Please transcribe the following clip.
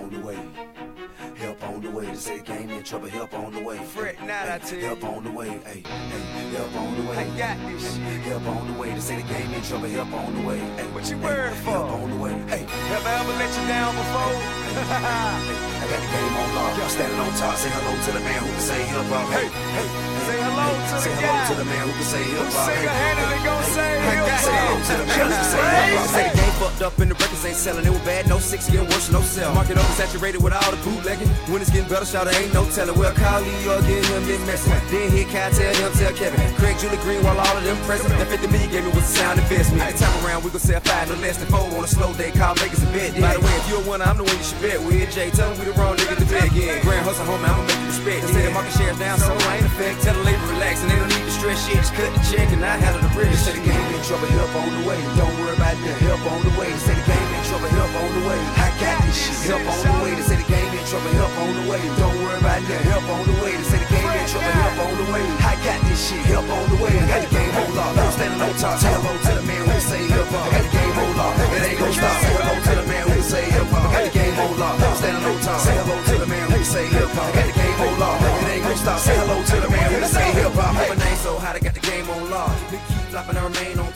on the way. Help on the way. To say the game in trouble, help on the way. Fret not, I tell you. Help on the way, hey, help on the way. I got this shit. Help on the way. To say the game in trouble, help on the way. Hey, What you worried for? Help on the way, hey. Have I ever let you down before? I got the game on lock. Standing on top, say hello to the man who can say help out. Hey, Say hello to the say guy hello to the man who can say help who out. single-handedly gon' say Say hello to the man who can say help out. Say the game fucked up and the records ain't selling. It was bad, no 6, getting worse, no sell. Market oversaturated with all the bootlegging. When it's getting better, shout ain't no telling. Well, call Lee or get him this message. Then hit Kai, tell him, tell Kevin. Craig, Julie Green, while all of them present. That 50 million gave me was a sound investment. This time around, we gon' sell 5, no less than 4 on a slow day. Call Vegas a bet. By the way, if you a winner, I'm the one you should bet with. Jay, tell him we the wrong nigga to bet again. Grand hustle, homie, I'ma make you respect. They say the market share's down, so I ain't affect. Tell the labor relax, and they don't need to stress shit. Just cut the check, and I handle the rest. Say the game in trouble, help on the way. Don't worry about that, help on the way. Say the game in trouble, help on the way. I got this shit, help on the way. They say the game in trouble, help on the way. Don't worry about that, help on the way. They say the game in trouble, help on the way. I got this shit, help on the way. I got the game on lock, I'm standing on top. Say hello to the man who say help out. I got the game on lock, it ain't gon' stop. Say hello to the man who say help out. I got the game on lock, I'm standing on top. Say hello to the man who say help out. I got the game on lock, it ain't gon' stop. Say hello to the man who say help out. My name so hot, I got the game on lock. Nigga keep flopping, I remain on